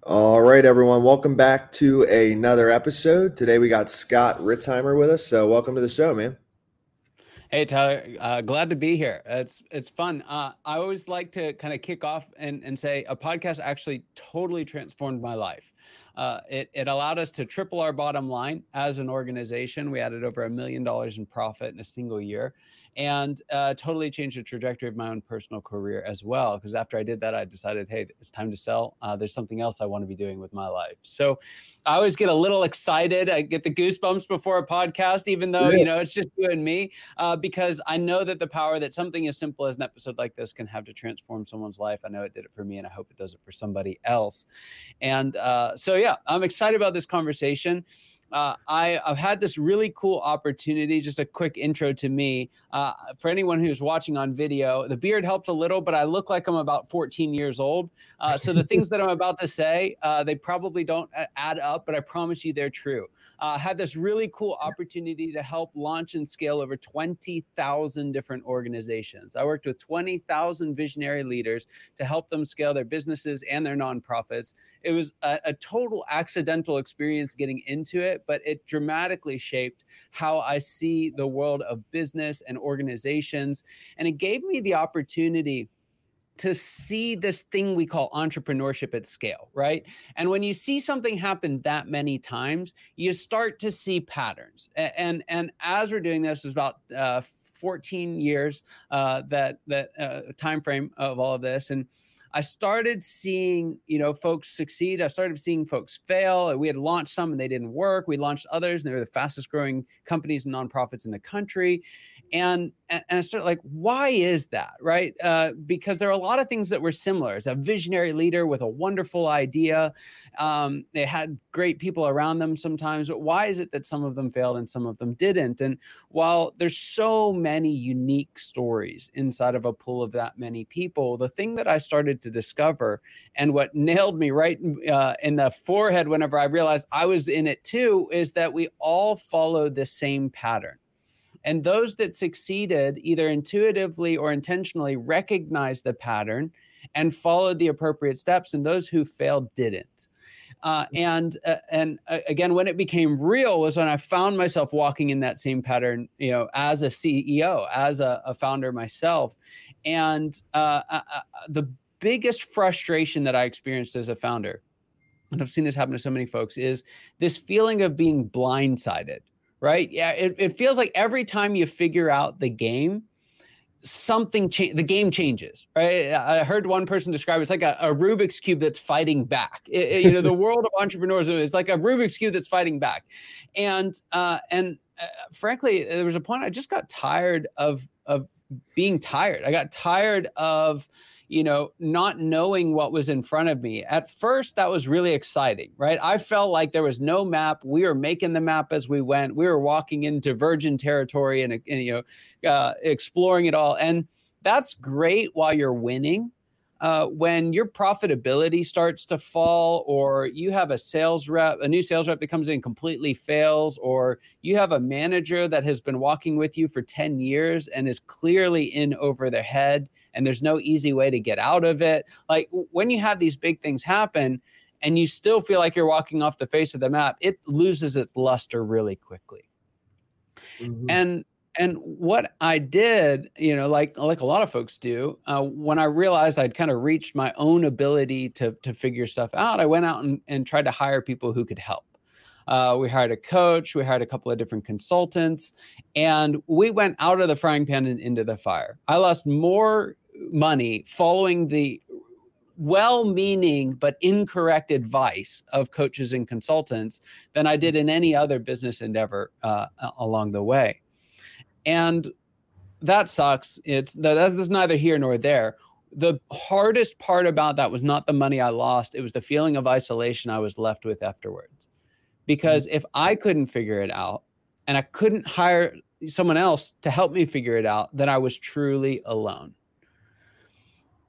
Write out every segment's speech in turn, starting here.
All right, everyone. Welcome back to another episode. Today we got Scott Ritzheimer with us. So welcome to the show, man. Hey Tyler, glad to be here. It's fun. I always like to kind of kick off and say a podcast actually totally transformed my life. It allowed us to triple our bottom line as an organization. We added over $1 million in profit in a single year, and totally changed the trajectory of my own personal career as well. Because after I did that, I decided, hey, it's time to sell. There's something else I want to be doing with my life. So I always get a little excited. I get the goosebumps before a podcast, even though it's just you and me. Because I know that the power that something as simple as an episode like this can have to transform someone's life. I know it did it for me, and I hope it does it for somebody else. And yeah, I'm excited about this conversation. I've had this really cool opportunity. Just a quick intro to me. For anyone who's watching on video, the beard helps a little, but I look like I'm about 14 years old. So the things that I'm about to say, they probably don't add up, but I promise you they're true. Had this really cool opportunity to help launch and scale over 20,000 different organizations. I worked with 20,000 visionary leaders to help them scale their businesses and their nonprofits. It was a total accidental experience getting into it, but it dramatically shaped how I see the world of business and organizations. And it gave me the opportunity to see this thing we call entrepreneurship at scale, right? And when you see something happen that many times, you start to see patterns. And as we're doing this, is about 14 years that time frame of all of this. And I started seeing, folks succeed. I started seeing folks fail. We had launched some and they didn't work. We launched others and they were the fastest growing companies and nonprofits in the country. And I started like, why is that, right? Because there are a lot of things that were similar. As a visionary leader with a wonderful idea, they had great people around them sometimes, but why is it that some of them failed and some of them didn't? And while there's so many unique stories inside of a pool of that many people, the thing that I started to discover, and what nailed me right in the forehead whenever I realized I was in it too, is that we all follow the same pattern. And those that succeeded either intuitively or intentionally recognized the pattern and followed the appropriate steps, and those who failed didn't. And again, when it became real was when I found myself walking in that same pattern, as a CEO, as a founder myself. And the biggest frustration that I experienced as a founder, and I've seen this happen to so many folks, is this feeling of being blindsided. Right? Yeah, it feels like every time you figure out the game, the game changes, right? I heard one person describe it's like a Rubik's Cube that's fighting back. The world of entrepreneurs is like a Rubik's Cube that's fighting back. And frankly, there was a point I just got tired of being tired. I got tired of not knowing what was in front of me. At first, that was really exciting, right? I felt like there was no map. We were making the map as we went. We were walking into virgin territory and exploring it all. And that's great while you're winning. When your profitability starts to fall, or you have a new sales rep that comes in and completely fails, or you have a manager that has been walking with you for 10 years and is clearly in over their head, and there's no easy way to get out of it. Like when you have these big things happen and you still feel like you're walking off the face of the map, it loses its luster really quickly. Mm-hmm. And what I did, like a lot of folks do, when I realized I'd kind of reached my own ability to figure stuff out, I went out and tried to hire people who could help. We hired a coach, we hired a couple of different consultants, and we went out of the frying pan and into the fire. I lost more money following the well-meaning but incorrect advice of coaches and consultants than I did in any other business endeavor along the way. And that sucks. That's neither here nor there. The hardest part about that was not the money I lost. It was the feeling of isolation I was left with afterwards. Because if I couldn't figure it out and I couldn't hire someone else to help me figure it out, then I was truly alone.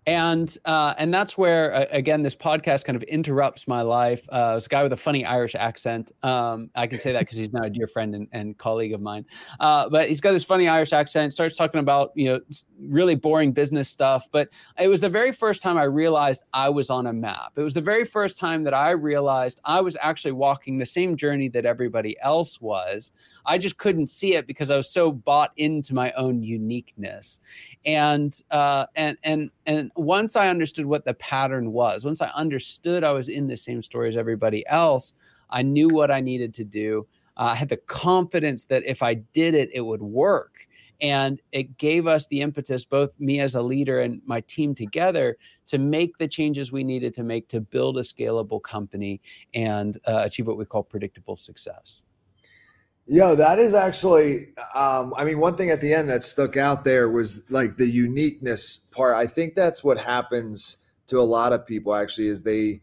And that's where, again, this podcast kind of interrupts my life. It's a guy with a funny Irish accent. I can say that because he's now a dear friend and colleague of mine. But he's got this funny Irish accent, starts talking about, really boring business stuff. But it was the very first time I realized I was on a map. It was the very first time that I realized I was actually walking the same journey that everybody else was. I just couldn't see it because I was so bought into my own uniqueness. And once I understood what the pattern was, once I understood I was in the same story as everybody else, I knew what I needed to do. I had the confidence that if I did it, it would work. And it gave us the impetus, both me as a leader and my team together, to make the changes we needed to make to build a scalable company and achieve what we call predictable success. Yeah, that is actually, one thing at the end that stuck out there was like the uniqueness part. I think that's what happens to a lot of people actually is they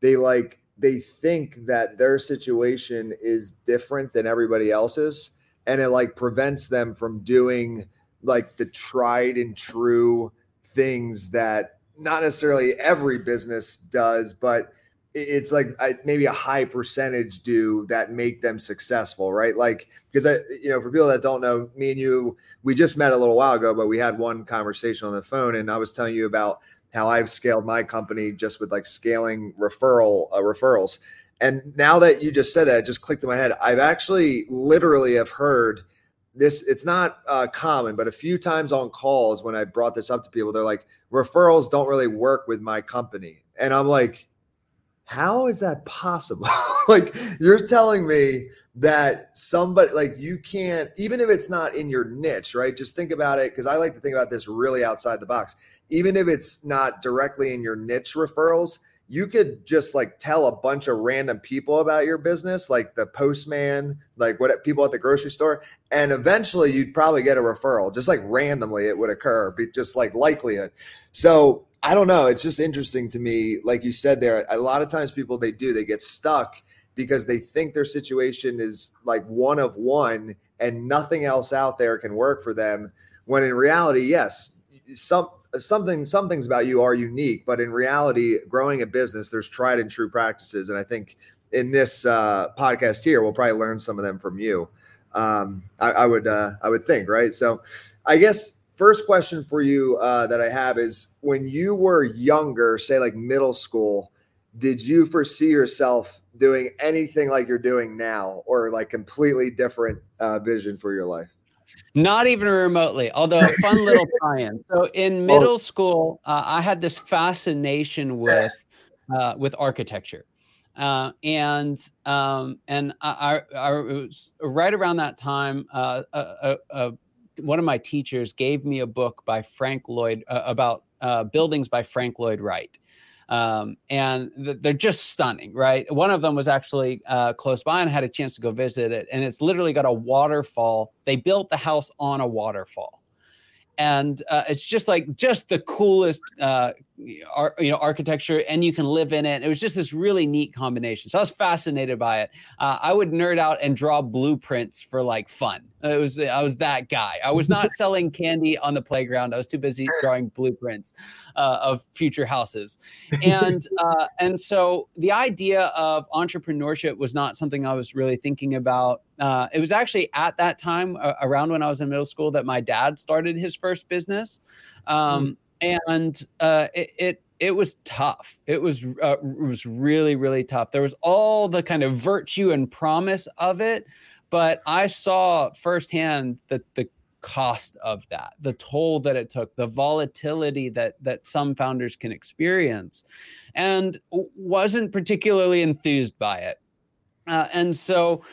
think that their situation is different than everybody else's, and it like prevents them from doing like the tried and true things that not necessarily every business does, but it's like maybe a high percentage do that make them successful, right? Like, because for people that don't know, me and you, we just met a little while ago, but we had one conversation on the phone, and I was telling you about how I've scaled my company just with like scaling referrals. And now that you just said that, it just clicked in my head. I've actually literally have heard this. It's not common, but a few times on calls when I brought this up to people, they're like, referrals don't really work with my company. And I'm like, how is that possible? Like, you're telling me that somebody, like, you can't, even if it's not in your niche, right? Just think about it, because I like to think about this really outside the box. Even if it's not directly in your niche referrals, you could just like tell a bunch of random people about your business, like the postman, like what people at the grocery store, and eventually you'd probably get a referral. Just like randomly it would occur, but just like likelihood. So I don't know. It's just interesting to me. Like you said there, a lot of times people, they get stuck because they think their situation is like one of one and nothing else out there can work for them. When in reality, yes, some things about you are unique, but in reality, growing a business, there's tried and true practices. And I think in this podcast here, we'll probably learn some of them from you. I would think, right? So I guess first question for you that I have is, when you were younger, say like middle school, did you foresee yourself doing anything like you're doing now, or like completely different vision for your life? Not even remotely, although a fun little tie-in. So in middle school, I had this fascination with architecture. And I was right around that time, one of my teachers gave me a book by Frank Lloyd about buildings by Frank Lloyd Wright. And they're just stunning, right? One of them was actually close by, and I had a chance to go visit it. And it's literally got a waterfall. They built the house on a waterfall. And it's just the coolest, architecture, and you can live in it. It was just this really neat combination. So I was fascinated by it. I would nerd out and draw blueprints for like fun. I was that guy. I was not selling candy on the playground. I was too busy drawing blueprints of future houses. And so the idea of entrepreneurship was not something I was really thinking about. It was actually at that time, around when I was in middle school, that my dad started his first business. And it was tough. It was really, really tough. There was all the kind of virtue and promise of it, but I saw firsthand the cost of that, the toll that it took, the volatility that some founders can experience, and wasn't particularly enthused by it. And so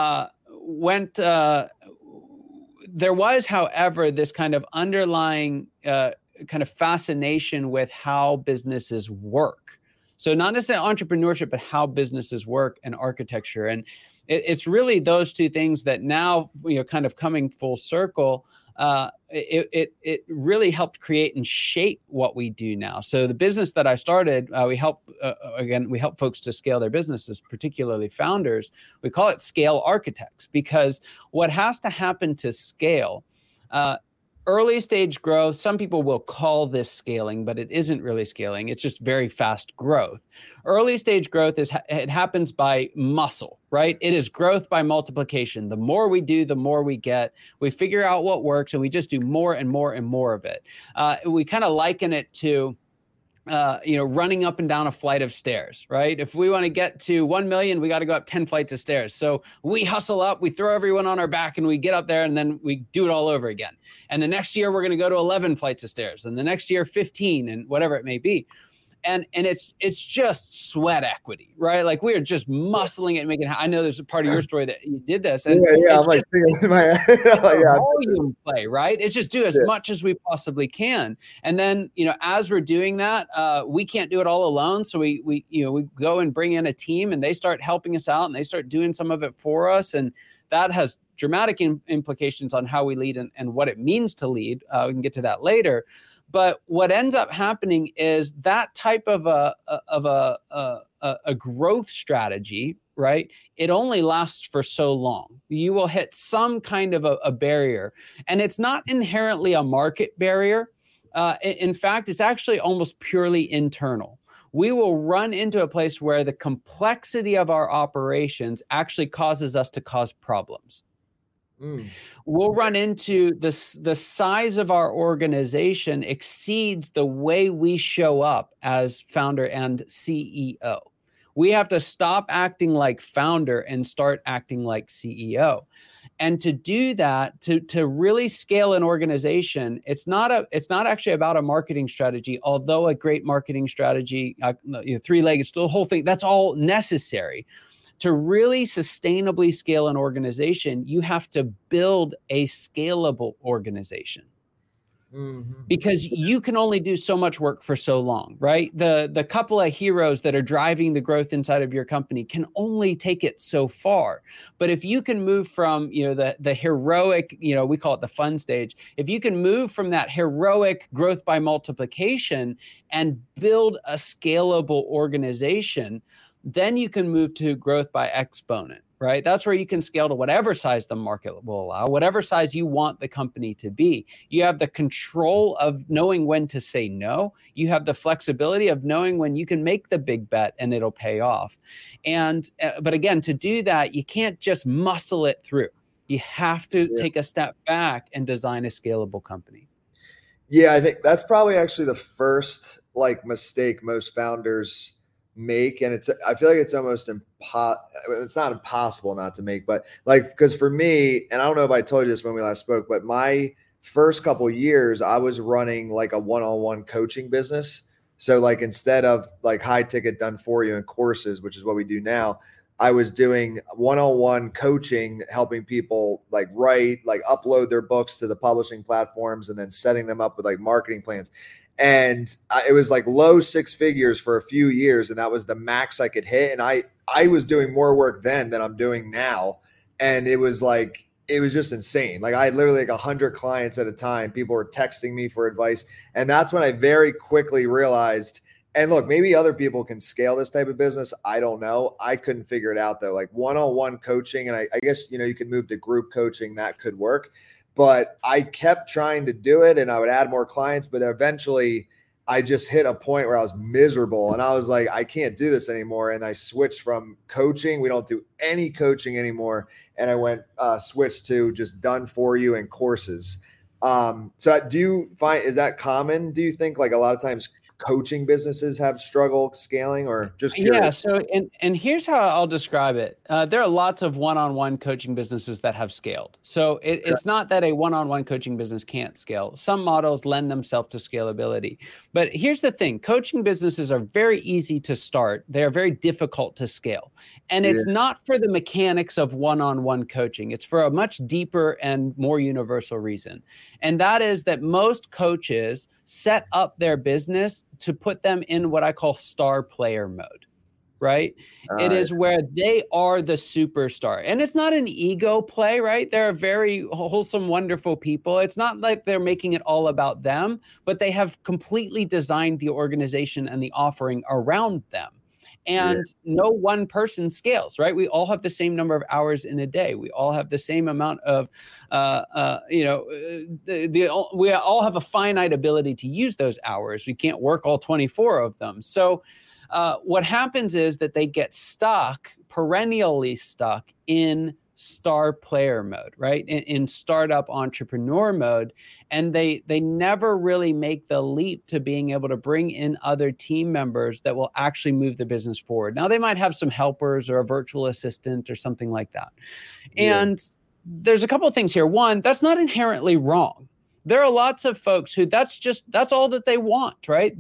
there was, however, this kind of underlying kind of fascination with how businesses work. So not necessarily entrepreneurship, but how businesses work and architecture. And it's really those two things that now, kind of coming full circle, it really helped create and shape what we do now. So the business that I started, we help folks to scale their businesses, particularly founders. We call it Scale Architects, because what has to happen to scale, early stage growth, some people will call this scaling, but it isn't really scaling. It's just very fast growth. Early stage growth it happens by muscle, right? It is growth by multiplication. The more we do, the more we get. We figure out what works, and we just do more and more and more of it. We kind of liken it to running up and down a flight of stairs, right? If we want to get to 1 million, we got to go up 10 flights of stairs. So we hustle up, we throw everyone on our back, and we get up there, and then we do it all over again. And the next year, we're going to go to 11 flights of stairs, and the next year, 15, and whatever it may be. And it's just sweat equity, right? Like we are just muscling it and making. I know there's a part of your story that you did this, and I'm like thinking in my head, volume play, right? It's just do as much as we possibly can, and then as we're doing that, we can't do it all alone. So we go and bring in a team, and they start helping us out, and they start doing some of it for us, and that has dramatic implications on how we lead and what it means to lead. We can get to that later. But what ends up happening is that type of a growth strategy, right? It only lasts for so long. You will hit some kind of a barrier, and it's not inherently a market barrier. In fact, it's actually almost purely internal. We will run into a place where the complexity of our operations actually causes us to cause problems. We'll run into the size of our organization exceeds the way we show up as founder and CEO. We have to stop acting like founder and start acting like CEO. And to do that, to really scale an organization, it's not actually about a marketing strategy, although a great marketing strategy, three-legged, the whole thing, that's all necessary. To really sustainably scale an organization, you have to build a scalable organization. Because you can only do so much work for so long, right? The couple of heroes that are driving the growth inside of your company can only take it so far. But if you can move from, the heroic, we call it the fun stage. If you can move from that heroic growth by multiplication and build a scalable organization, then you can move to growth by exponent, right? That's where you can scale to whatever size the market will allow, whatever size you want the company to be. You have the control of knowing when to say no. You have the flexibility of knowing when you can make the big bet and it'll pay off. But again, to do that, you can't just muscle it through. You have to take a step back and design a scalable company. Yeah, I think that's probably actually the first mistake most founders make, and I feel like it's almost it's not impossible not to make, but because for me, and I don't know if I told you this when we last spoke, but my first couple of years I was running a one-on-one coaching business. So instead of high ticket done for you and courses, which is what we do now, I was doing one-on-one coaching, helping people write, upload their books to the publishing platforms, and then setting them up with marketing plans. And it was low six figures for a few years. And that was the max I could hit. And I was doing more work then than I'm doing now. And it was just insane. I had literally 100 clients at a time. People were texting me for advice. And that's when I very quickly realized, and look, maybe other people can scale this type of business. I don't know. I couldn't figure it out though. One-on-one coaching. And I guess, you could move to group coaching. That could work. But I kept trying to do it, and I would add more clients, but eventually I just hit a point where I was miserable, and I was like, I can't do this anymore. And I switched from coaching. We don't do any coaching anymore. And I switched to just done for you and courses. So do you find, is that common? Do you think a lot of times coaching businesses have struggled scaling, or just curious? Yeah. So, and here's how I'll describe it. There are lots of one-on-one coaching businesses that have scaled. So it's not that a one-on-one coaching business can't scale. Some models lend themselves to scalability. But here's the thing. Coaching businesses are very easy to start. They're very difficult to scale. And it's not for the mechanics of one-on-one coaching. It's for a much deeper and more universal reason. And that is that most coaches set up their business to put them in what I call star player mode, right? It is where they are the superstar. And it's not an ego play, right? They're very wholesome, wonderful people. It's not like they're making it all about them, but they have completely designed the organization and the offering around them. And no one person scales, right? We all have the same number of hours in a day. We all have the same amount of, we all have a finite ability to use those hours. We can't work all 24 of them. So what happens is that they get stuck, perennially stuck in star player mode, right? In startup entrepreneur mode. And they never really make the leap to being able to bring in other team members that will actually move the business forward. Now, they might have some helpers or a virtual assistant or something like that. Yeah. And there's a couple of things here. One, that's not inherently wrong. There are lots of folks who that's all that they want, right?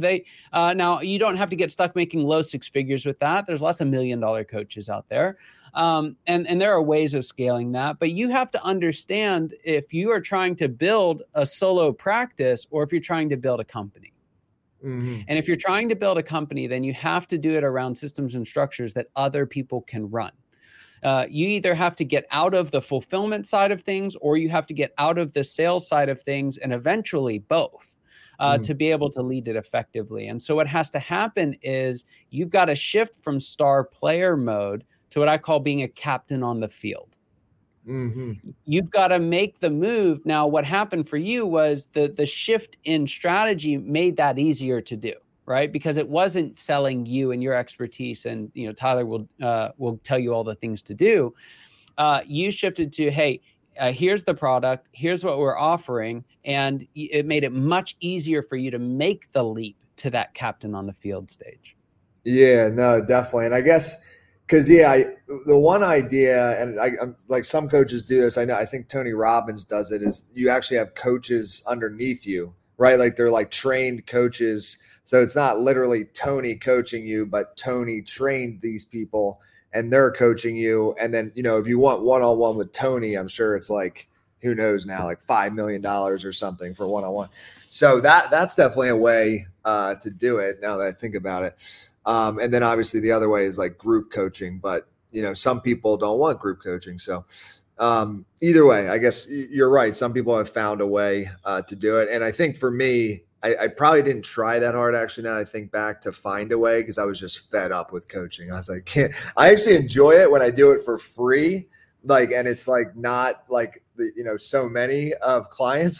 Now you don't have to get stuck making low six figures with that. There's lots of $1 million coaches out there. And there are ways of scaling that, but you have to understand if you are trying to build a solo practice or if you're trying to build a company. Mm-hmm. And if you're trying to build a company, then you have to do it around systems and structures that other people can run. You either have to get out of the fulfillment side of things or you have to get out of the sales side of things, and eventually both to be able to lead it effectively. And so what has to happen is you've got to shift from star player mode to what I call being a captain on the field. Mm-hmm. You've got to make the move. Now, what happened for you was the shift in strategy made that easier to do. Right? Because it wasn't selling you and your expertise, and Tyler will tell you all the things to do. You shifted to, hey, here's the product, here's what we're offering, and it made it much easier for you to make the leap to that captain on the field stage. Yeah, no, definitely, and I guess because the one idea, and I'm like some coaches do this. I think Tony Robbins does it. Is you actually have coaches underneath you, right? Like they're like trained coaches. So it's not literally Tony coaching you, but Tony trained these people and they're coaching you. And then, if you want one-on-one with Tony, I'm sure it's like, who knows now, like $5 million or something for one-on-one. So that's definitely a way to do it now that I think about it. And then obviously the other way is like group coaching, but some people don't want group coaching. So either way, I guess you're right. Some people have found a way to do it. And I think for me, I probably didn't try that hard, actually, now I think back, to find a way, because I was just fed up with coaching. I was like, I actually enjoy it when I do it for free, and it's like not like so many of clients.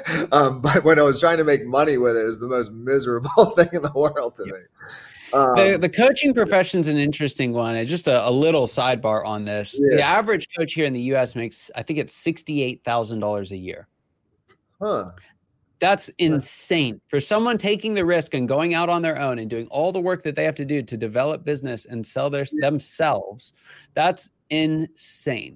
But when I was trying to make money with it, it was the most miserable thing in the world to me. The coaching profession is an interesting one. It's just a little sidebar on this. Yeah. The average coach here in the U.S. makes, I think it's $68,000 a year. Huh. That's insane for someone taking the risk and going out on their own and doing all the work that they have to do to develop business and sell themselves. That's insane.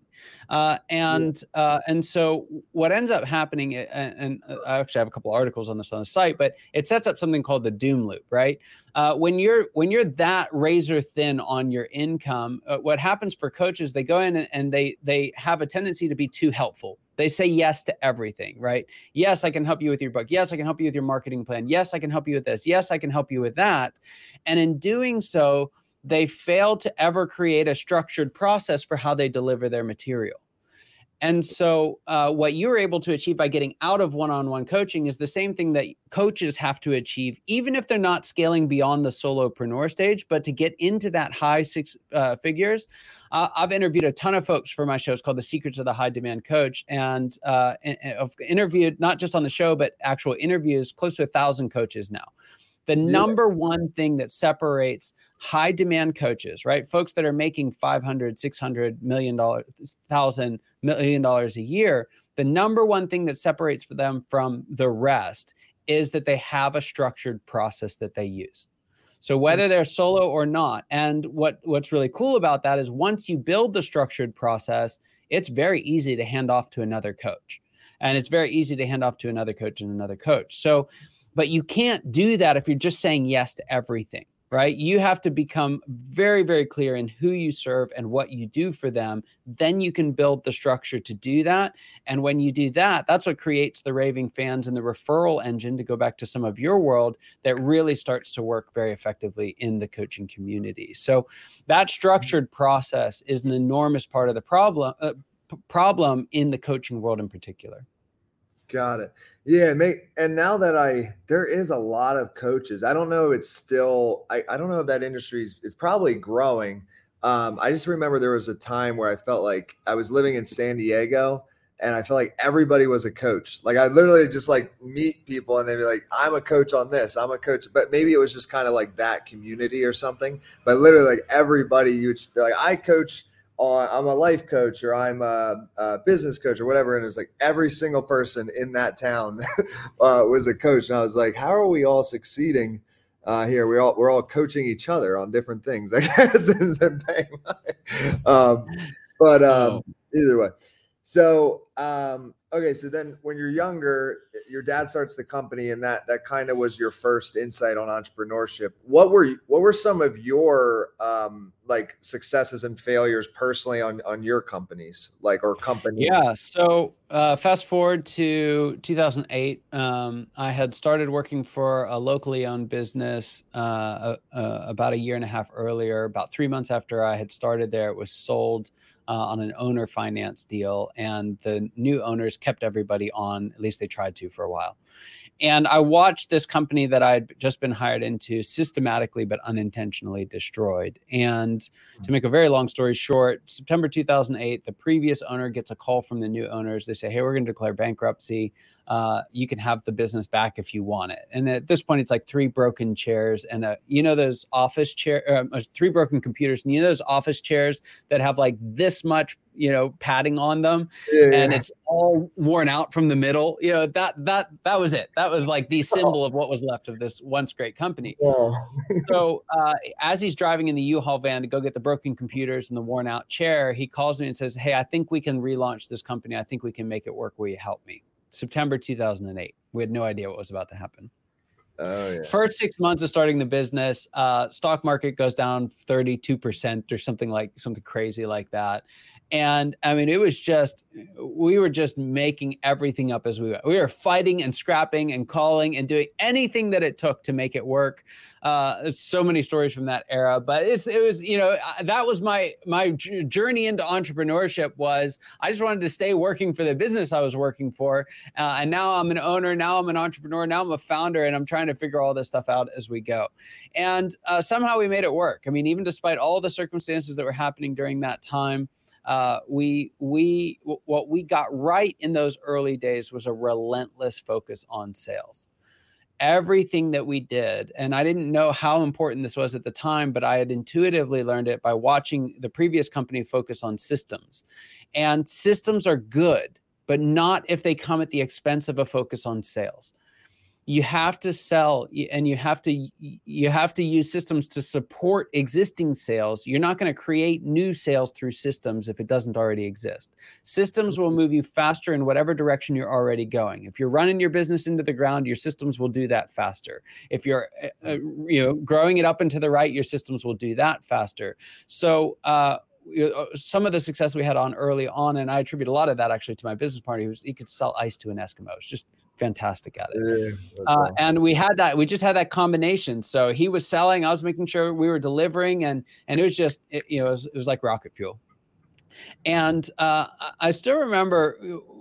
And so what ends up happening, and I actually have a couple articles on this on the site, but it sets up something called the doom loop, right? When you're that razor thin on your income, what happens for coaches, they go in and they have a tendency to be too helpful. They say yes to everything, right? Yes, I can help you with your book. Yes, I can help you with your marketing plan. Yes, I can help you with this. Yes, I can help you with that. And in doing so, they fail to ever create a structured process for how they deliver their material. And so what you're able to achieve by getting out of one-on-one coaching is the same thing that coaches have to achieve, even if they're not scaling beyond the solopreneur stage, but to get into that high six figures. I've interviewed a ton of folks for my shows called The Secrets of the High Demand Coach, and I've interviewed not just on the show, but actual interviews, close to 1,000 coaches now. The number one thing that separates high demand coaches, right? Folks that are making $500, $600 million, $1,000 million a year. The number one thing that separates them from the rest is that they have a structured process that they use. So whether they're solo or not, and what's really cool about that is once you build the structured process, it's very easy to hand off to another coach. And it's very easy to hand off to another coach and another coach. So, but you can't do that if you're just saying yes to everything, right? You have to become very, very clear in who you serve and what you do for them. Then you can build the structure to do that. And when you do that, that's what creates the raving fans and the referral engine, to go back to some of your world, that really starts to work very effectively in the coaching community. So that structured process is an enormous part of the problem in the coaching world in particular. Got it. Yeah, mate. And now that there is a lot of coaches. I don't know. It's still, I don't know if that it's probably growing. I just remember there was a time where I felt like I was living in San Diego and I felt like everybody was a coach. Like I literally just like meet people and they'd be like, I'm a coach on this, I'm a coach. But maybe it was just kind of like that community or something. But literally like everybody, they're like, I coach I'm a life coach or I'm a business coach or whatever. And it's like every single person in that town was a coach. And I was like, how are we all succeeding here? We're all coaching each other on different things, I guess. Either way. So, okay. So then when you're younger, your dad starts the company and that kind of was your first insight on entrepreneurship. What were some of your, like successes and failures personally on your companies, like, or company? Yeah. So, fast forward to 2008. I had started working for a locally owned business, about a year and a half earlier. About 3 months after I had started there, it was sold on an owner finance deal, and the new owners kept everybody on. At least they tried to for a while. And I watched this company that I'd just been hired into systematically but unintentionally destroyed. And to make a very long story short, September 2008, the previous owner gets a call from the new owners. They say, hey, we're going to declare bankruptcy. You can have the business back if you want it. And at this point, it's like 3 broken chairs and those office chair, 3 broken computers. And those office chairs that have like this much, padding on them, and it's all worn out from the middle. That was it. That was like the symbol of what was left of this once great company. So as he's driving in the U-Haul van to go get the broken computers and the worn out chair, he calls me and says, hey, I think we can relaunch this company. I think we can make it work. Will you help me? September 2008. We had no idea what was about to happen. Oh, yeah. First 6 months of starting the business, stock market goes down 32% or something crazy like that. And I mean, we were just making everything up as we went. We were fighting and scrapping and calling and doing anything that it took to make it work. So many stories from that era, but it was, that was my journey into entrepreneurship. Was I just wanted to stay working for the business I was working for. And now I'm an owner. Now I'm an entrepreneur. Now I'm a founder, and I'm trying to figure all this stuff out as we go. And somehow we made it work. I mean, even despite all the circumstances that were happening during that time, what we got right in those early days was a relentless focus on sales. Everything that we did, and I didn't know how important this was at the time, but I had intuitively learned it by watching the previous company focus on systems. And systems are good, but not if they come at the expense of a focus on sales. You have to sell, and you have to use systems to support existing sales. You're not going to create new sales through systems if it doesn't already exist. Systems will move you faster in whatever direction you're already going. If you're running your business into the ground, your systems will do that faster. If you're growing it up and to the right, your systems will do that faster. So some of the success we had early on, and I attribute a lot of that actually to my business partner. He could sell ice to an Eskimo. It's just fantastic at it. And we just had that combination. So he was selling, I was making sure we were delivering, and it was just, it was like rocket fuel. And I still remember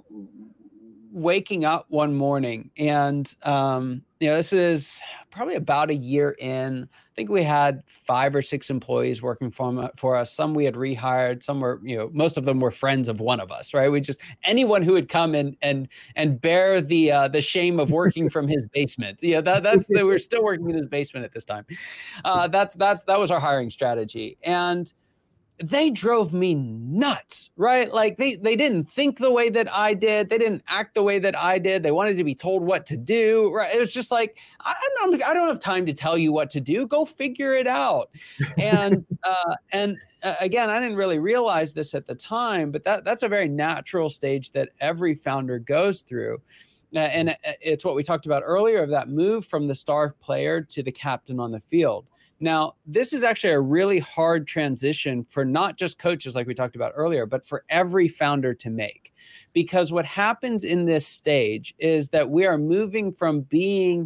waking up one morning, and this is probably about a year in. I think we had 5 or 6 employees working for us. Some we had rehired. Some were, most of them were friends of one of us, right? Anyone who would come and bear the shame of working from his basement. They were still working in his basement at this time. That was our hiring strategy. And they drove me nuts, right? Like they didn't think the way that I did. They didn't act the way that I did. They wanted to be told what to do, right? It was just like, I don't have time to tell you what to do. Go figure it out. And again, I didn't really realize this at the time, but that's a very natural stage that every founder goes through. And it's what we talked about earlier, of that move from the star player to the captain on the field. Now, this is actually a really hard transition for not just coaches like we talked about earlier, but for every founder to make. Because what happens in this stage is that we are moving from being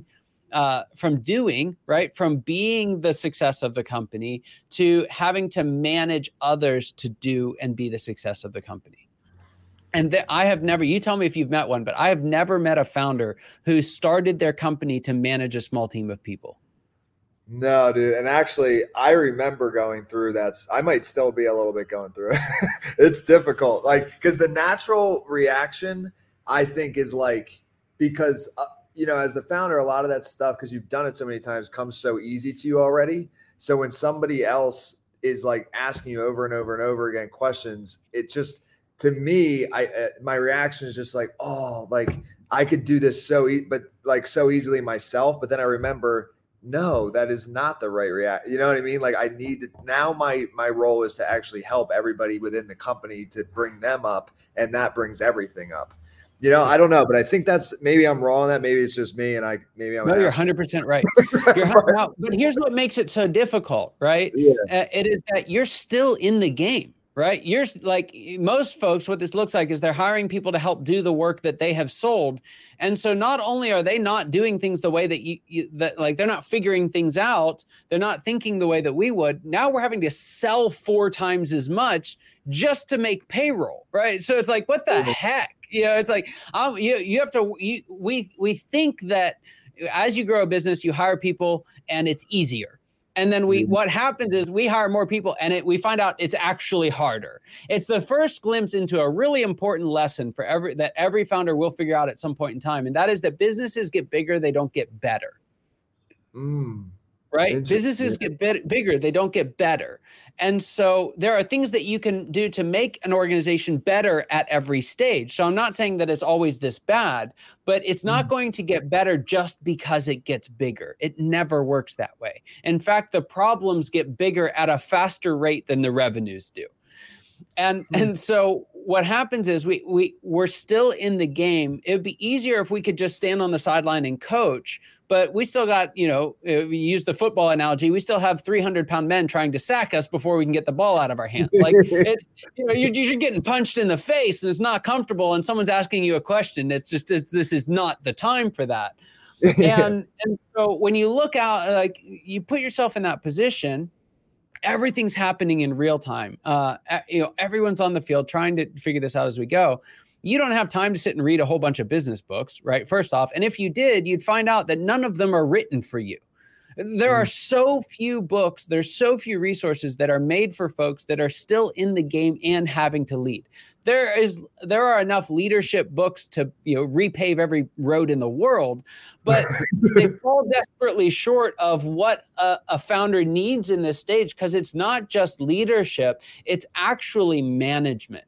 being the success of the company to having to manage others to do and be the success of the company. And I have never, you tell me if you've met one, but I have never met a founder who started their company to manage a small team of people. No, dude. And actually, I remember going through that. I might still be a little bit going through it. It's difficult. Like, because the natural reaction, I think, is like, because, as the founder, a lot of that stuff, because you've done it so many times, comes so easy to you already. So when somebody else is like asking you over and over and over again questions, it just, to me, my reaction is just like, oh, like I could do this so easily myself. But then I remember, no, that is not the right react. You know what I mean? Like I need to, now my role is to actually help everybody within the company to bring them up, and that brings everything up. I don't know, but I think that's, maybe I'm wrong on that. Maybe it's just me, and No, you're 100% right. But here's what makes it so difficult, right? Yeah. It is that you're still in the game. Right? You're like most folks, what this looks like is they're hiring people to help do the work that they have sold. And so not only are they not doing things the way that like they're not figuring things out, they're not thinking the way that we would. Now we're having to sell 4 times as much just to make payroll, right? So it's like, what the heck? It's like you have to. We think that as you grow a business, you hire people and it's easier. And then what happens is we hire more people and we find out it's actually harder. It's the first glimpse into a really important lesson that every founder will figure out at some point in time. And that is that businesses get bigger, they don't get better. Right? Businesses get bigger, they don't get better. And so there are things that you can do to make an organization better at every stage. So I'm not saying that it's always this bad, but it's not going to get better just because it gets bigger. It never works that way. In fact, the problems get bigger at a faster rate than the revenues do. And so what happens is we're still in the game. It would be easier if we could just stand on the sideline and coach, but we still got, if we use the football analogy, we still have 300-pound men trying to sack us before we can get the ball out of our hands. Like it's, you're getting punched in the face and it's not comfortable, and someone's asking you a question. This is not the time for that. And so when you look out, like you put yourself in that position, everything's happening in real time. Everyone's on the field trying to figure this out as we go. You don't have time to sit and read a whole bunch of business books, right? First off. And if you did, you'd find out that none of them are written for you. There are so few books, there's so few resources that are made for folks that are still in the game and having to lead. There are enough leadership books to repave every road in the world, but they fall desperately short of what a founder needs in this stage, because it's not just leadership, it's actually management.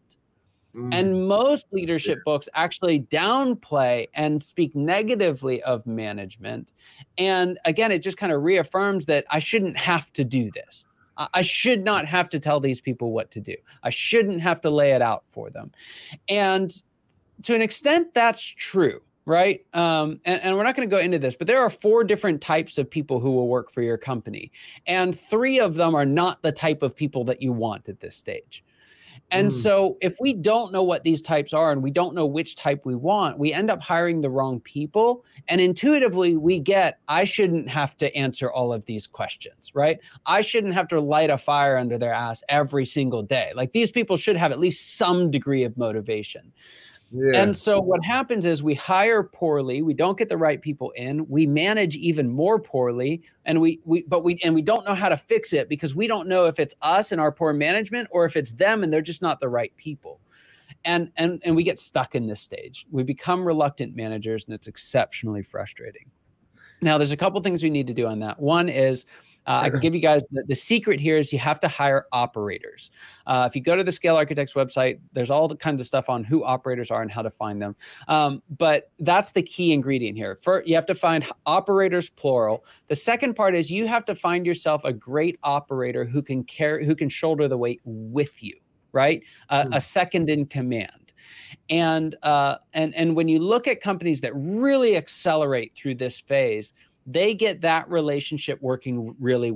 And most leadership books actually downplay and speak negatively of management. And again, it just kind of reaffirms that I shouldn't have to do this. I should not have to tell these people what to do. I shouldn't have to lay it out for them. And to an extent, that's true, right? And we're not going to go into this, but there are 4 different types of people who will work for your company. And 3 of them are not the type of people that you want at this stage. And so if we don't know what these types are and we don't know which type we want, we end up hiring the wrong people. And intuitively we I shouldn't have to answer all of these questions, right? I shouldn't have to light a fire under their ass every single day. Like these people should have at least some degree of motivation. Yeah. And so what happens is we hire poorly, we don't get the right people in, we manage even more poorly, and we don't know how to fix it because we don't know if it's us and our poor management or if it's them and they're just not the right people. And we get stuck in this stage. We become reluctant managers, and it's exceptionally frustrating. Now, there's a couple things we need to do on that. One is I can give you guys the secret here is you have to hire operators. If you go to the Scale Architects website, there's all the kinds of stuff on who operators are and how to find them. But that's the key ingredient here. First, you have to find operators, plural. The second part is you have to find yourself a great operator who can shoulder the weight with you, right? A second in command. And when you look at companies that really accelerate through this phase, they get that relationship working really well.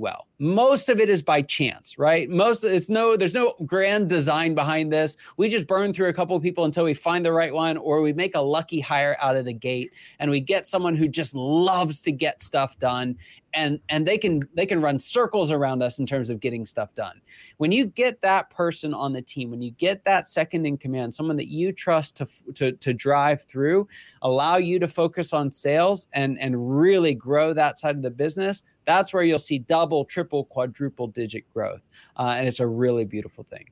most of it is by chance, right? There's no grand design behind this. We just burn through a couple of people until we find the right one, or we make a lucky hire out of the gate and we get someone who just loves to get stuff done, and they can run circles around us in terms of getting stuff done. When you get that person on the team, when you get that second in command, someone that you trust to drive through, allow you to focus on sales and really grow that side of the business, that's where you'll see double, triple, quadruple digit growth. And it's a really beautiful thing.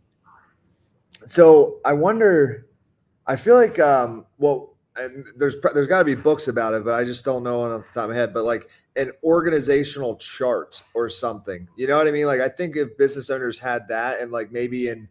So I wonder, I feel like, and there's got to be books about it, but I just don't know on the top of my head, but like an organizational chart or something, you know what I mean? Like, I think if business owners had that, and like maybe in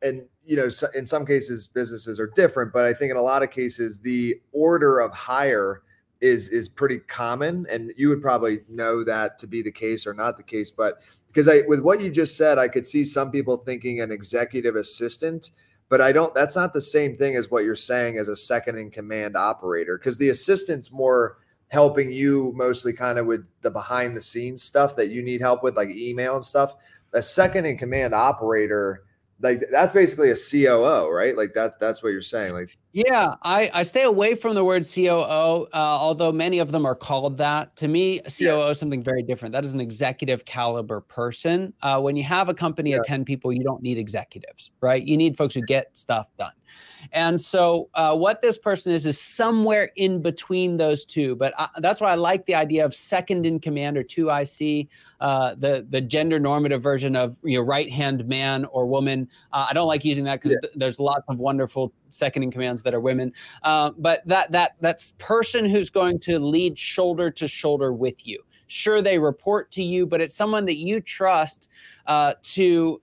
some cases businesses are different, but I think in a lot of cases, the order of hire is pretty common. And you would probably know that to be the case or not the case, but because with what you just said, I could see some people thinking an executive assistant, but that's not the same thing as what you're saying as a second in command operator, because the assistant's more helping you mostly kind of with the behind the scenes stuff that you need help with, like email and stuff. A second in command operator, like that's basically a COO, right? Like that's what you're saying. Like, yeah, I stay away from the word COO, although many of them are called that. To me, a COO is something very different. That is an executive caliber person. When you have a company of 10 people, you don't need executives, right? You need folks who get stuff done. And so what this person is somewhere in between those two. But that's why I like the idea of second in command, or 2IC, the gender normative version of right-hand man or woman. I don't like using that because there's lots of wonderful second in commands that are women. But that's person who's going to lead shoulder to shoulder with you. Sure, they report to you, but it's someone that you trust to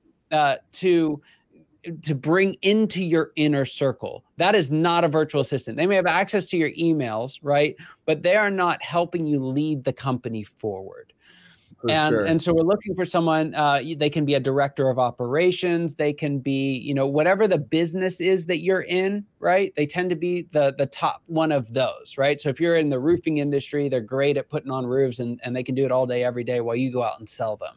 bring into your inner circle. That is not a virtual assistant. They may have access to your emails, right? But they are not helping you lead the company forward. And so we're looking for someone, they can be a director of operations. They can be, whatever the business is that you're in, right? They tend to be the top one of those, right? So if you're in the roofing industry, they're great at putting on roofs, and they can do it all day, every day while you go out and sell them.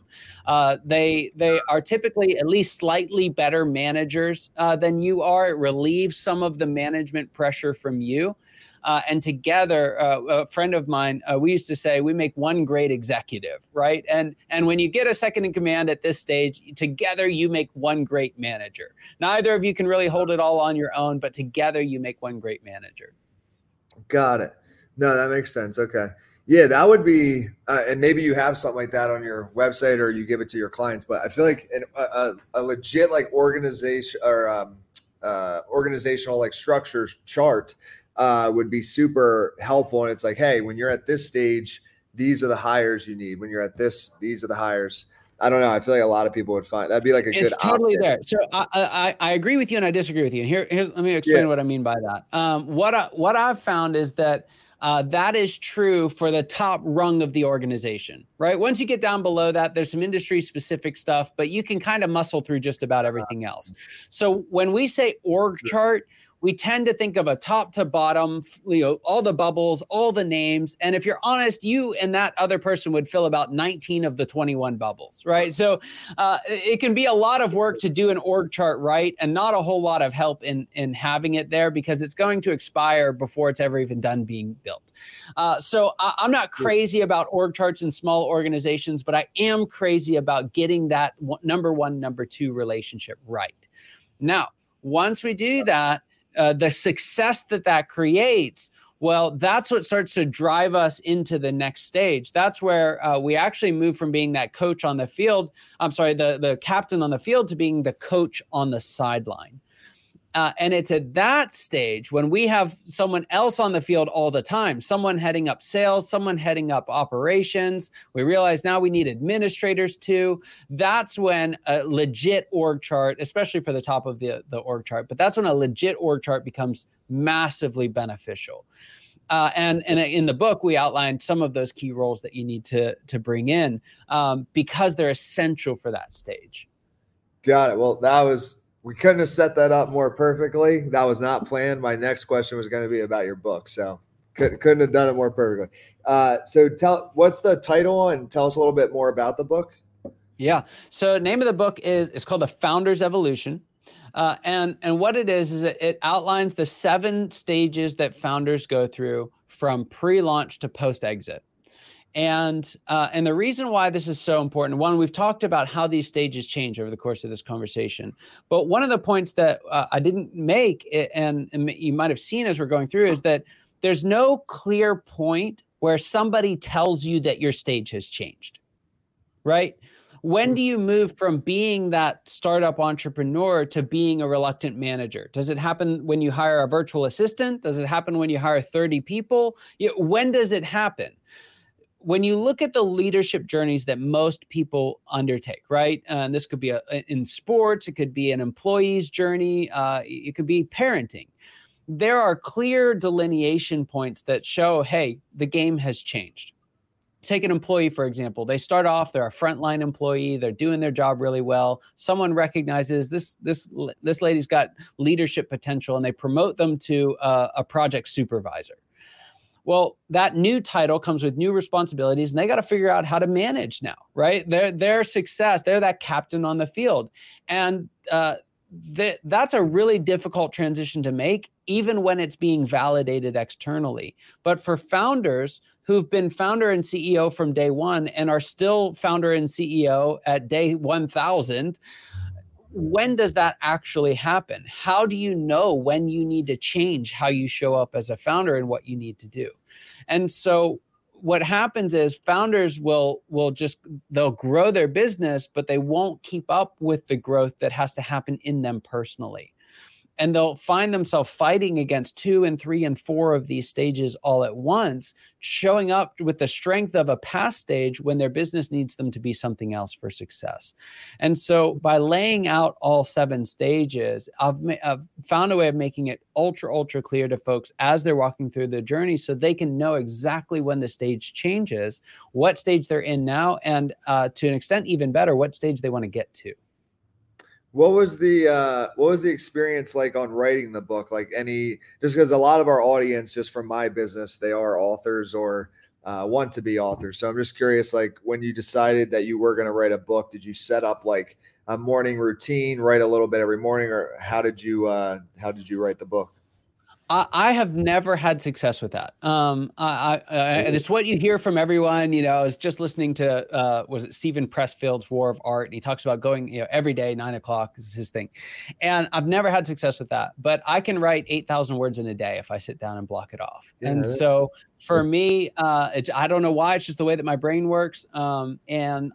They are typically at least slightly better managers than you are. It relieves some of the management pressure from you. And together, a friend of mine, we used to say we make one great executive, right? And when you get a second in command at this stage, together you make one great manager. Neither of you can really hold it all on your own, but together you make one great manager. Got it. No, that makes sense. Okay. Yeah, that would be, and maybe you have something like that on your website or you give it to your clients, but I feel like a legit like organization or organizational like structure chart would be super helpful. And it's like, hey, when you're at this stage, these are the hires you need. When you're at this, these are the hires. I don't know. I feel like a lot of people would find that'd be like it's totally there. So I agree with you and I disagree with you. And here's let me explain what I mean by that. What I've found is that that is true for the top rung of the organization, right? Once you get down below that, there's some industry specific stuff, but you can kind of muscle through just about everything else. So when we say org chart, we tend to think of a top to bottom, all the bubbles, all the names. And if you're honest, you and that other person would fill about 19 of the 21 bubbles, right? So it can be a lot of work to do an org chart right, and not a whole lot of help in having it there, because it's going to expire before it's ever even done being built. So I'm not crazy about org charts in small organizations, but I am crazy about getting that number one, number two relationship right. Now, once we do that, the success that creates, well, that's what starts to drive us into the next stage. That's where we actually move from being that coach on the field, the captain on the field, to being the coach on the sideline. And it's at that stage when we have someone else on the field all the time, someone heading up sales, someone heading up operations. We realize now we need administrators too. That's when a legit org chart, especially for the top of the org chart, but that's when a legit org chart becomes massively beneficial. And in the book, we outlined some of those key roles that you need to bring in because they're essential for that stage. Got it. Well, we couldn't have set that up more perfectly. That was not planned. My next question was going to be about your book, so couldn't have done it more perfectly. So what's the title, and tell us a little bit more about the book. Yeah. So name of the book is called The Founder's Evolution. And what it is it outlines the 7 stages that founders go through from pre-launch to post-exit. And the reason why this is so important, one, we've talked about how these stages change over the course of this conversation. But one of the points that I didn't make, and you might have seen as we're going through, is that there's no clear point where somebody tells you that your stage has changed, right? When do you move from being that startup entrepreneur to being a reluctant manager? Does it happen when you hire a virtual assistant? Does it happen when you hire 30 people? When does it happen? When you look at the leadership journeys that most people undertake, right? And this could be in sports, it could be an employee's journey, it could be parenting. There are clear delineation points that show, hey, the game has changed. Take an employee, for example. They start off, they're a frontline employee, they're doing their job really well. Someone recognizes this lady's got leadership potential, and they promote them to a project supervisor. Well, that new title comes with new responsibilities, and they got to figure out how to manage now, right? Their success, they're that captain on the field. And that's a really difficult transition to make, even when it's being validated externally. But for founders who've been founder and CEO from day one and are still founder and CEO at day 1000, when does that actually happen? How do you know when you need to change how you show up as a founder and what you need to do? And so what happens is founders they'll grow their business, but they won't keep up with the growth that has to happen in them personally. And they'll find themselves fighting against 2 and 3 and 4 of these stages all at once, showing up with the strength of a past stage when their business needs them to be something else for success. And so by laying out all 7 stages, I've found a way of making it ultra clear to folks as they're walking through the journey, so they can know exactly when the stage changes, what stage they're in now, and to an extent even better, what stage they want to get to. What was the experience like on writing the book? Like just because a lot of our audience, just from my business, they are authors or want to be authors. So I'm just curious, like when you decided that you were going to write a book, did you set up like a morning routine, write a little bit every morning, or how did you write the book? I have never had success with that. It's what you hear from everyone. I was just listening to, was it Stephen Pressfield's War of Art? And he talks about going, every day, 9:00 is his thing. And I've never had success with that, but I can write 8,000 words in a day if I sit down and block it off. Yeah. And so for me, I don't know why, it's just the way that my brain works. And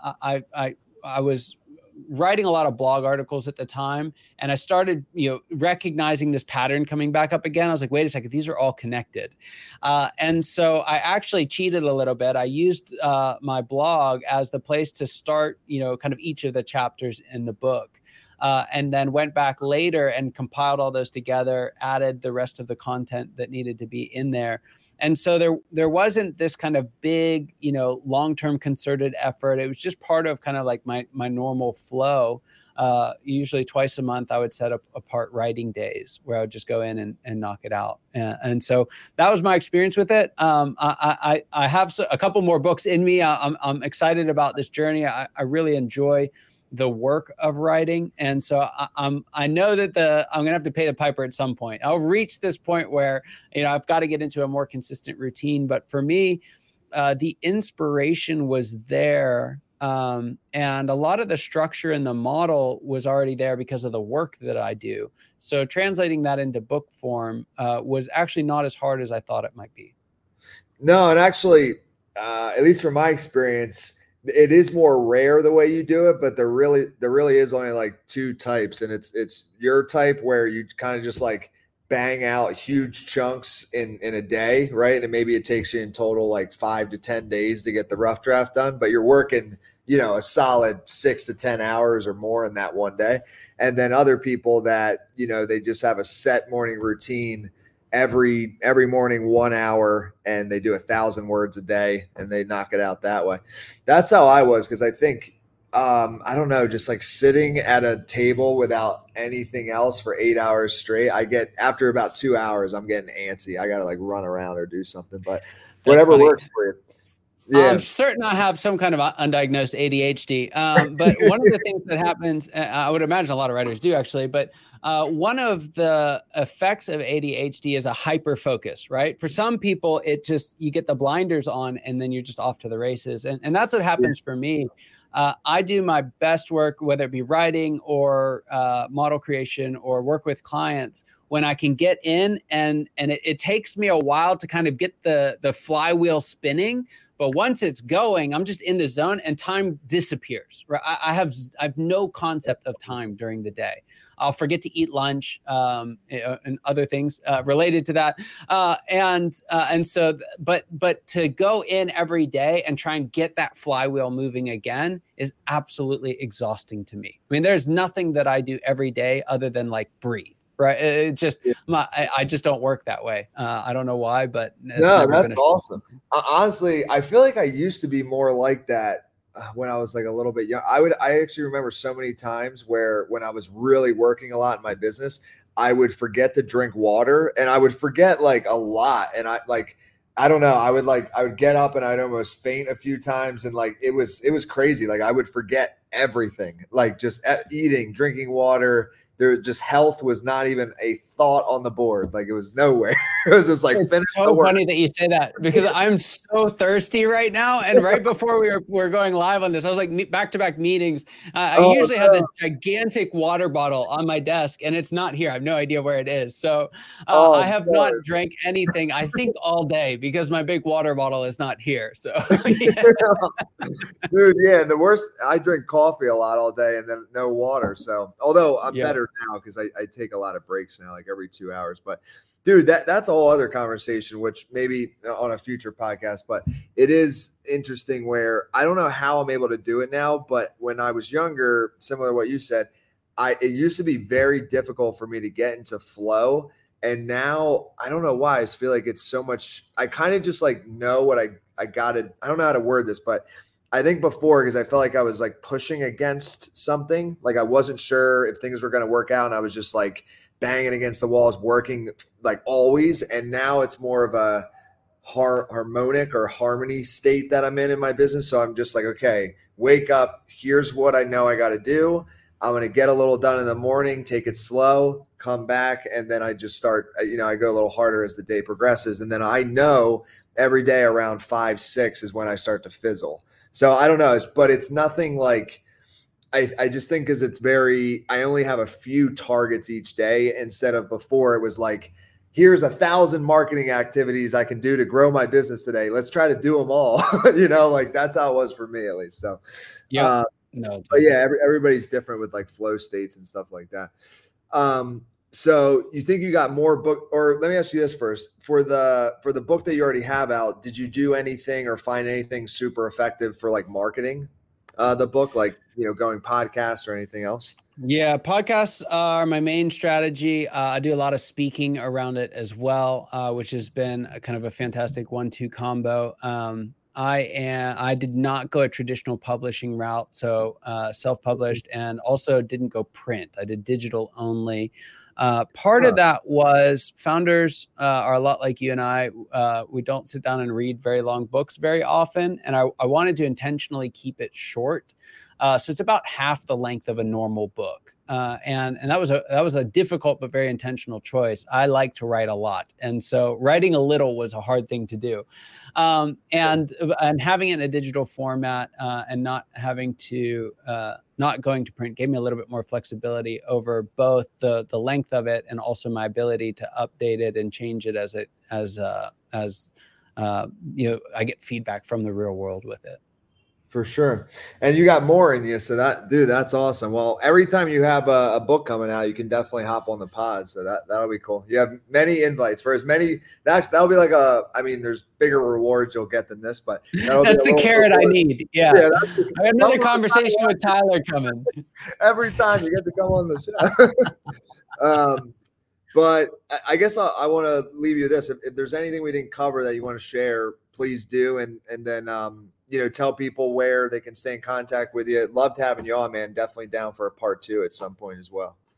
I was writing a lot of blog articles at the time, and I started, recognizing this pattern coming back up again. I was like, wait a second, these are all connected. And so I actually cheated a little bit. I used my blog as the place to start, kind of each of the chapters in the book. And then went back later and compiled all those together, added the rest of the content that needed to be in there. And so there wasn't this kind of big, long-term concerted effort. It was just part of kind of like my normal flow. Usually twice a month, I would set up apart writing days where I would just go in and knock it out. And so that was my experience with it. I have a couple more books in me. I'm excited about this journey. I really enjoy the work of writing. And so I know that I'm going to have to pay the piper at some point. I'll reach this point where, I've got to get into a more consistent routine. But for me, the inspiration was there. And a lot of the structure and the model was already there because of the work that I do. So translating that into book form was actually not as hard as I thought it might be. No, and actually, at least from my experience, it is more rare the way you do it, but there really is only like 2 types. And it's your type where you kind of just like bang out huge chunks in a day, right? And maybe it takes you in total like 5 to 10 days to get the rough draft done, but you're working, a solid 6 to 10 hours or more in that one day. And then other people that, they just have a set morning routine every morning, 1 hour, and they do 1,000 words a day and they knock it out that way. That's how I was. Cause I think, I don't know, just like sitting at a table without anything else for 8 hours straight, after about 2 hours, I'm getting antsy. I got to like run around or do something, but whatever works for you. Yeah. I'm certain I have some kind of undiagnosed ADHD. But one of the things that happens, I would imagine a lot of writers do actually, but one of the effects of ADHD is a hyper focus, right? For some people, you get the blinders on and then you're just off to the races. And that's what happens for me. I do my best work, whether it be writing or model creation or work with clients, when I can get in and it takes me a while to kind of get the flywheel spinning. But once it's going, I'm just in the zone and time disappears. Right? I have no concept of time during the day. I'll forget to eat lunch and other things related to that. But to go in every day and try and get that flywheel moving again is absolutely exhausting to me. I mean, there's nothing that I do every day other than like breathe. Right. It just, I just don't work that way. I don't know why, but no, that's awesome. Honestly, I feel like I used to be more like that when I was like a little bit young. I actually remember so many times where when I was really working a lot in my business, I would forget to drink water and I would forget like a lot. And I don't know. I would get up and I'd almost faint a few times. And like, it was crazy. Like I would forget everything, like just eating, drinking water. There just health was not even a thought on the board. Like it was nowhere. It was just like finish the work. Funny that you say that because I'm so thirsty right now. And right before we were going live on this, I was like back-to-back meetings. I usually have this gigantic water bottle on my desk and it's not here. I have no idea where it is. So I have not drank anything, I think all day because my big water bottle is not here. So yeah. Dude, yeah. The worst, I drink coffee a lot all day and then no water. So although I'm better now because I take a lot of breaks now, like every 2 hours, but dude, that's a whole other conversation, which maybe on a future podcast, but it is interesting where I don't know how I'm able to do it now. But when I was younger, similar to what you said, it used to be very difficult for me to get into flow. And now I don't know why. I just feel like it's so much. I kind of just like know what I got to, I don't know how to word this, but I think before, because I felt like I was like pushing against something, like I wasn't sure if things were going to work out. And I was just like banging against the walls, working like always. And now it's more of a harmonic or harmony state that I'm in my business. So I'm just like, okay, wake up. Here's what I know I got to do. I'm going to get a little done in the morning, take it slow, come back. And then I just start, I go a little harder as the day progresses. And then I know every day around 5, 6 is when I start to fizzle. So I don't know, but it's nothing like, I just think because I only have a few targets each day instead of before it was like, here's 1,000 marketing activities I can do to grow my business today. Let's try to do them all. Like that's how it was for me at least. So, yeah, but yeah, everybody's different with like flow states and stuff like that. So you think you got more book, or let me ask you this first, for the book that you already have out, did you do anything or find anything super effective for like marketing the book, like, going podcasts or anything else? Yeah, podcasts are my main strategy. I do a lot of speaking around it as well, which has been kind of a fantastic 1-2 combo. I did not go a traditional publishing route, so self-published, and also didn't go print. I did digital only. Part of that was founders are a lot like you and I. We don't sit down and read very long books very often, and I wanted to intentionally keep it short. So it's about half the length of a normal book. And that was a difficult but very intentional choice. I like to write a lot, and so writing a little was a hard thing to do. And having it in a digital format and not having to not going to print gave me a little bit more flexibility over both the length of it and also my ability to update it and change it as I get feedback from the real world with it. For sure. And you got more in you. So that's awesome. Well, every time you have a book coming out, you can definitely hop on the pod. So that'll be cool. You have many invites for as many. That'll be like there's bigger rewards you'll get than this, but that's the carrot I need. Yeah. I have another conversation with Tyler coming. Every time you get to come on the show. But I guess I want to leave you with this. If there's anything we didn't cover that you want to share, please do. And then, tell people where they can stay in contact with you. Loved having you on, man. Definitely down for a part 2 at some point as well.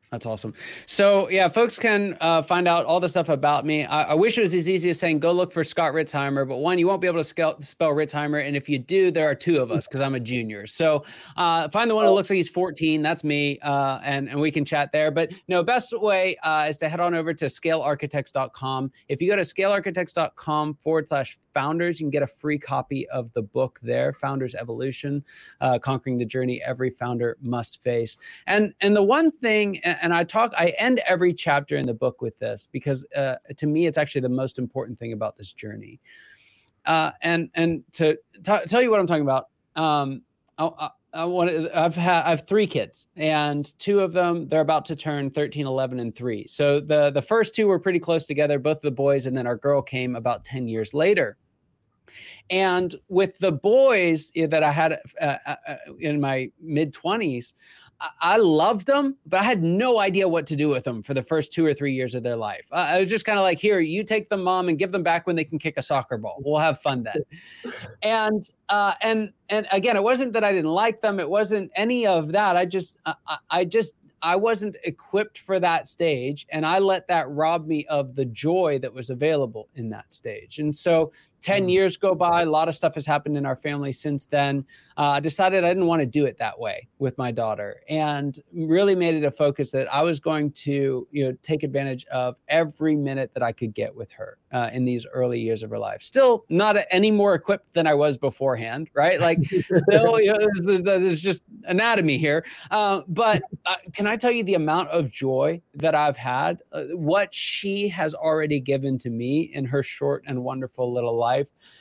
That's awesome. So yeah, folks can find out all the stuff about me. I wish it was as easy as saying, go look for Scott Ritzheimer, but one, you won't be able to spell Ritzheimer. And if you do, there are two of us because I'm a junior. So find the one who looks like he's 14. That's me. And we can chat there. But no, best way is to head on over to scalearchitects.com. If you go to scalearchitects.com/founders, you can get a free copy of the book there, Founders Evolution, Conquering the Journey Every Founder Must Face. And the one thing, and I end every chapter in the book with this because to me, it's actually the most important thing about this journey. And to tell you what I'm talking about, I have 3 kids, and 2 of them, they're about to turn 13, 11, and 3. So the first 2 were pretty close together, both of the boys, and then our girl came about 10 years later. And with the boys that I had in my mid-20s, I loved them, but I had no idea what to do with them for the first 2 or 3 years of their life. I was just kind of like, here, you take them, Mom, and give them back when they can kick a soccer ball. We'll have fun then. And again, it wasn't that I didn't like them. It wasn't any of that. I wasn't equipped for that stage, and I let that rob me of the joy that was available in that stage. And so 10 years go by, a lot of stuff has happened in our family since then. I decided I didn't want to do it that way with my daughter, and really made it a focus that I was going to, take advantage of every minute that I could get with her in these early years of her life. Still not any more equipped than I was beforehand, right? Like still, there's just anatomy here. But can I tell you the amount of joy that I've had, what she has already given to me in her short and wonderful little life?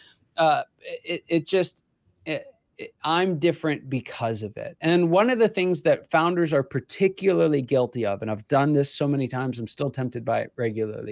I'm different because of it. And one of the things that founders are particularly guilty of, and I've done this so many times, I'm still tempted by it regularly,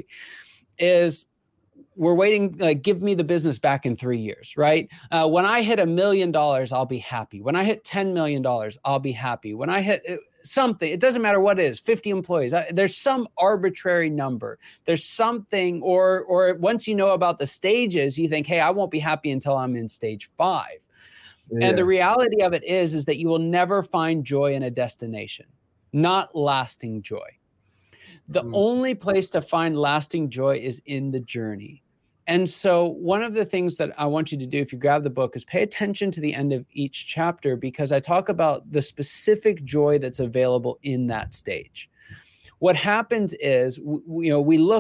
is we're waiting, give me the business back in 3 years, right? When I hit $1 million, I'll be happy. When I hit $10 million, I'll be happy. When I hit something, it doesn't matter what it is, 50 employees, there's some arbitrary number. There's something, or once you know about the stages, you think, hey, I won't be happy until I'm in stage 5. Yeah. And the reality of it is that you will never find joy in a destination, not lasting joy. The only place to find lasting joy is in the journey. And so one of the things that I want you to do if you grab the book is pay attention to the end of each chapter, because I talk about the specific joy that's available in that stage. What happens is, we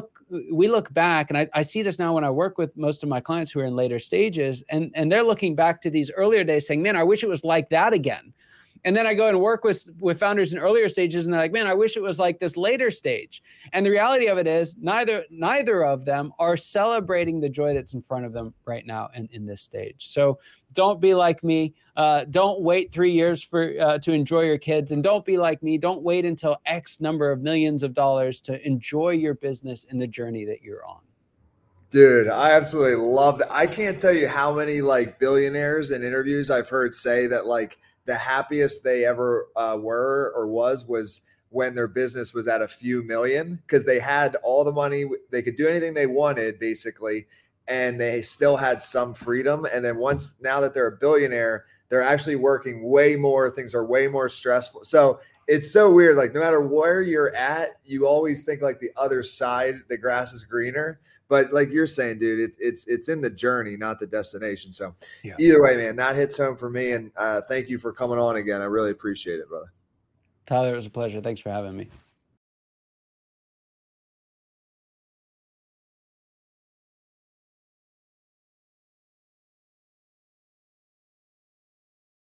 look back, and I see this now when I work with most of my clients who are in later stages, and they're looking back to these earlier days saying, man, I wish it was like that again. And then I go and work with founders in earlier stages, and they're like, man, I wish it was like this later stage. And the reality of it is neither of them are celebrating the joy that's in front of them right now and in this stage. So don't be like me. Don't wait 3 years to enjoy your kids. And don't be like me. Don't wait until X number of millions of dollars to enjoy your business and the journey that you're on. Dude, I absolutely love that. I can't tell you how many billionaires in interviews I've heard say that the happiest they ever were or was when their business was at a few million, because they had all the money. They could do anything they wanted, basically, and they still had some freedom. And then now that they're a billionaire, they're actually working way more. Things are way more stressful. So it's so weird. No matter where you're at, you always think the other side, the grass is greener. But like you're saying, dude, it's in the journey, not the destination. So Either way, man, that hits home for me. And thank you for coming on again. I really appreciate it, brother. Tyler, it was a pleasure. Thanks for having me.